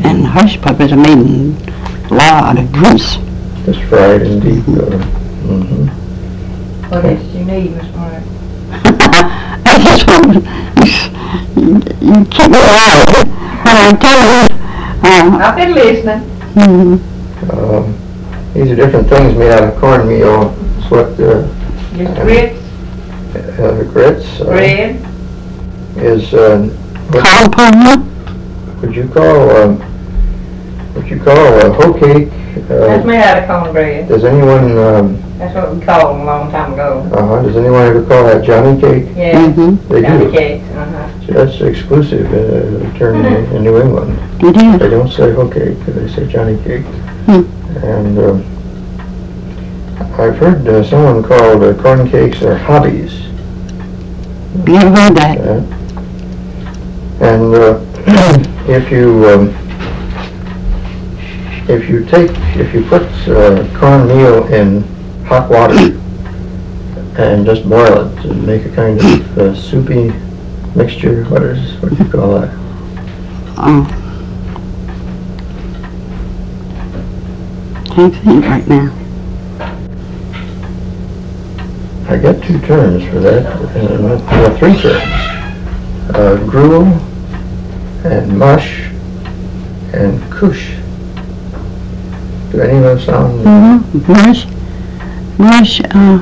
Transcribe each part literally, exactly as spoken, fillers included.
And hush puppies are made in a lot of grease. Just fried in deep butter. Mm-hmm. What else do you need, Miss Margaret? I just want you, you keep it out when I tell you. Uh, I've been listening. mm-hmm. Um, these are different things made out of cornmeal. It's what uh, Just grits, uh, grits uh, bread. is. Uh, what Corn would you call um, what you call a hoe cake? That's Uh, made out of cornbread. does anyone um, That's what we called them a long time ago. uh-huh, does anyone ever call that Johnny cake? Yeah, Mm-hmm. They Johnny do. cakes, uh-huh. So that's exclusive uh, term in, in New England. You They did. don't say hoe cake, they say Johnny cake. Hmm. And um, I've heard uh, someone called uh, corn cakes are hobbies. Never heard that. Uh, and uh, if you um, if you take if you put uh, cornmeal in hot water and just boil it and make a kind of uh, soupy mixture, what is what do you call that? Oh. Can't think right now. I got two terms for that, uh, well, three terms. Uh, gruel, and mush, and kush. Do any of those sound? Mm-hmm. Mush, mush, uh,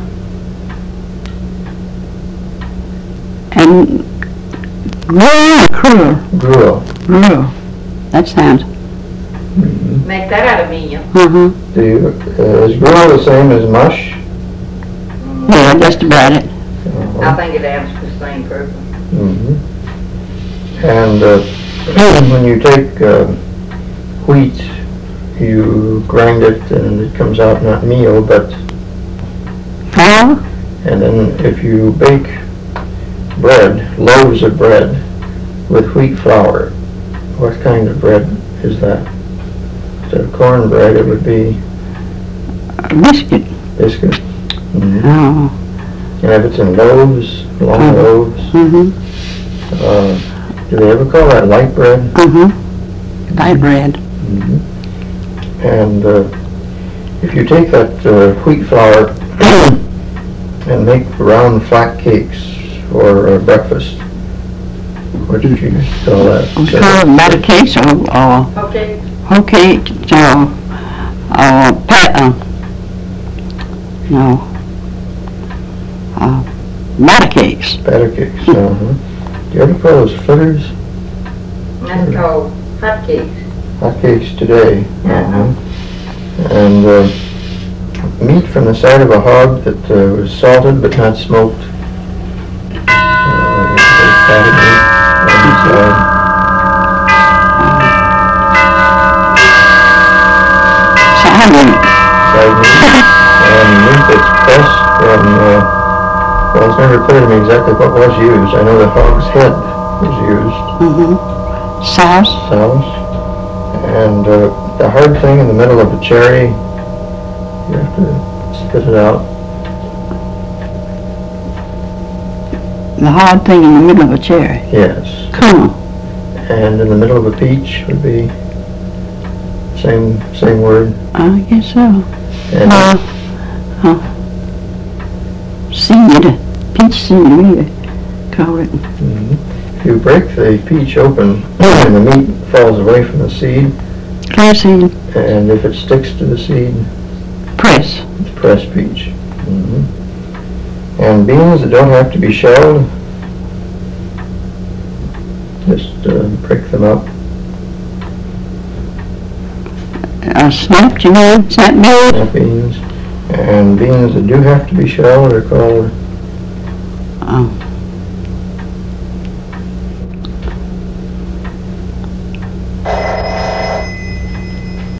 and gruel or cruel? Gruel. Gruel. That sounds. Mm-hmm. Make that out of meal. Uh-huh. Do you, uh, is gruel the same as mush? Yeah, just about it. Uh-huh. I think it answers the same purpose. Mm-hmm. And uh, when you take uh, wheat, you grind it and it comes out not meal, but Flour? and then if you bake bread, loaves of bread with wheat flour, what kind of bread is that? Instead of corn bread, it would be A biscuit. biscuit. Mm-hmm. Oh. And if it's in loaves, long Mhm. loaves, Mm-hmm. uh, do they ever call that light bread? Mm-hmm. Light bread. Mm-hmm. And uh, if you take that uh, wheat flour and make round flat cakes for uh, breakfast, what did you call that? We call it batter cakes or, or Okay. whole cakes or, or pat, uh, no, uh, batter cakes. Batter cakes. Uh-huh. Do you ever call those fritters? That's called hot cakes. Hot cakes today. Uh-huh. And uh, meat from the side of a hog that uh, was salted but not smoked. Uh, fatted meat on the side. Side meat. Side meat. And meat that's pressed from, uh, well, it's never clear to me exactly what was used. I know the hog's head was used. Mm-hmm. Sauce. Sauce. And uh, the hard thing in the middle of a cherry, you have to spit it out. The hard thing in the middle of a cherry. Yes. Cool. And in the middle of a peach would be same same word. I guess so. And Uh, uh, seed. Peach seed, we call it. mhm. If you break the peach open and the meat falls away from the seed, Clear seed. and if it sticks to the seed, Press. it's pressed peach. Mhm. And beans that don't have to be shelled, just uh, break them up. Uh, snapped, you know, snap beans. Snap beans. And beans that do have to be shelled are called Oh,